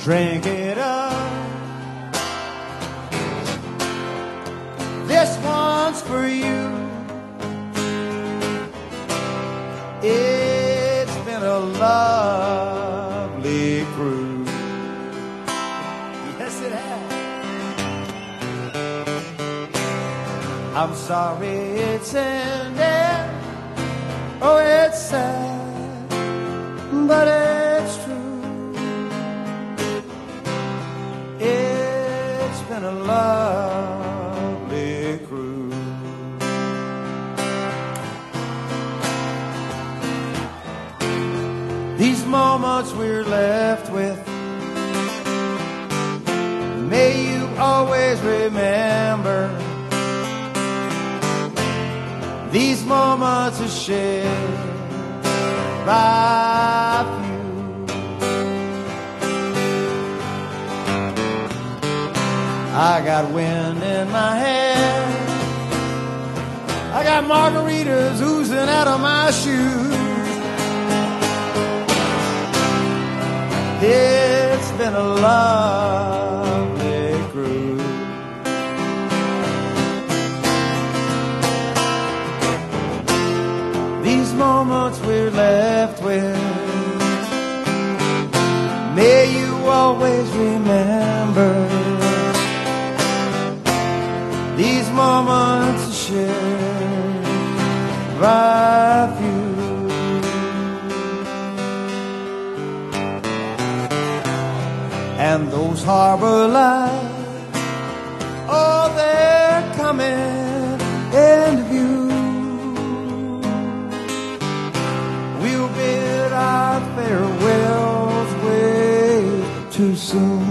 drink it up. This one's for you. It's been a lovely cruise. Yes, it has. I'm sorry it's ended. Oh, it's sad, but it's true. It's been a lovely cruise. These moments we're left with, may you always remember. These moments are shared by few. I got wind in my hair, I got margaritas oozing out of my shoes. It's been a lovely cruise. These moments we're left with, may you always remember. These moments are shared by few. And those harbor lights, oh, they're coming into view. We'll bid our farewells way too soon.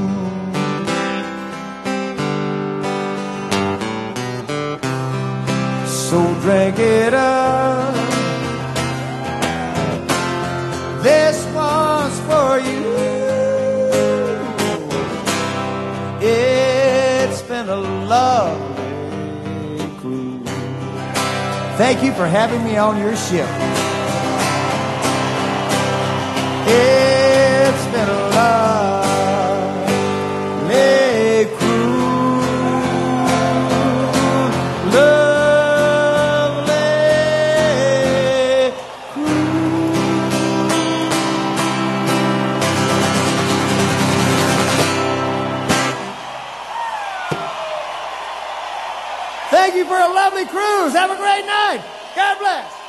So drink it up. This one's for you. It's been a lovely cruise. Thank you for having me on your ship. It's been a lovely cruise. Lovely cruise. Thank you for a lovely cruise. Have a great night. God bless.